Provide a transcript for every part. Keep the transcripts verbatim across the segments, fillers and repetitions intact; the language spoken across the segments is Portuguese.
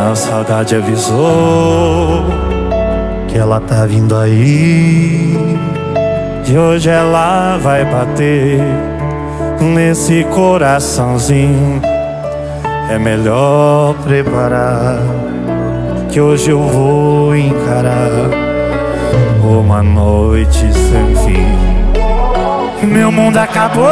A saudade avisou que ela tá vindo aí, e hoje ela vai bater nesse coraçãozinho. É melhor preparar, que hoje eu vou encarar uma noite sem fim. Meu mundo acabou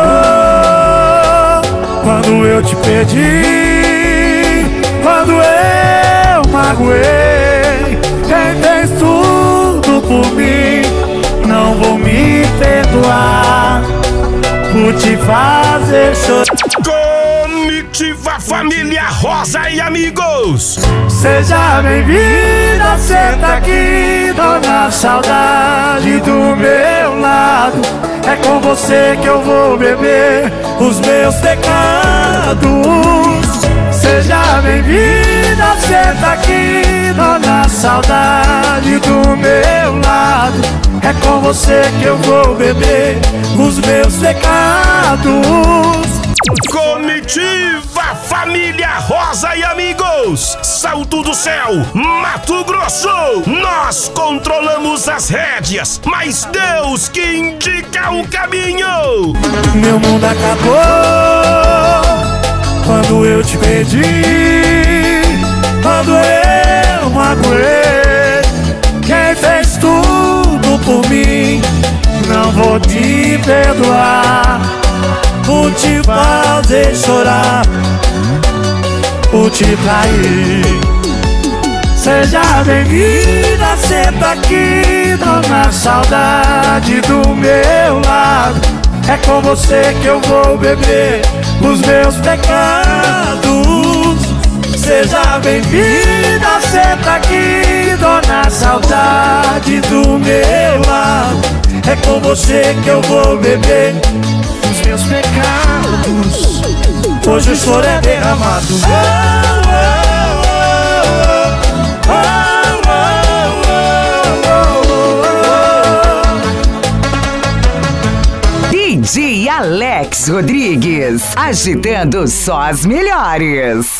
quando eu te perdi, quando eu magoei. Quem fez tudo por mim não vou me perdoar por te fazer chorar. Comitiva Família Rosa e amigos, seja bem-vinda, senta aqui, dona saudade do meu lado. É com você que eu vou beber os meus pecados. Seja bem-vinda, senta aqui, dona saudade do meu lado. É com você que eu vou beber os meus pecados. Comitiva Família Rosa e amigos, Salto do Céu, Mato Grosso. Nós controlamos as rédeas, mas Deus que indica o caminho. Meu mundo acabou quando eu te perdi, quando eu magoei. Quem fez tudo por mim não vou te perdoar por te fazer chorar, por te trair. Seja bem-vinda, senta aqui, dona saudade do meu lado. É com você que eu vou beber os meus pecados. Seja bem-vinda, senta aqui, dona saudade do meu lado. É com você que eu vou beber os meus pecados. Hoje o choro é derramado. D J Alex Rodrigues, agitando só as melhores.